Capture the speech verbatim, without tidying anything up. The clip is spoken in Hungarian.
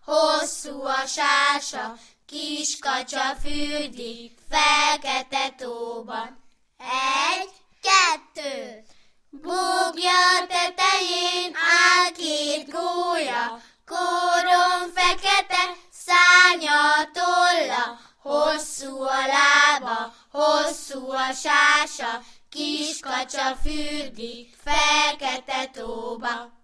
hosszú a sása, kis kacsa fürdik fekete tóban. Egy, kettő, búgja tetején áll két gólya, kóron fekete, szárnya tolla, hosszú a lába, hosszú a sása, kis kacsa fürdik fekete tóba.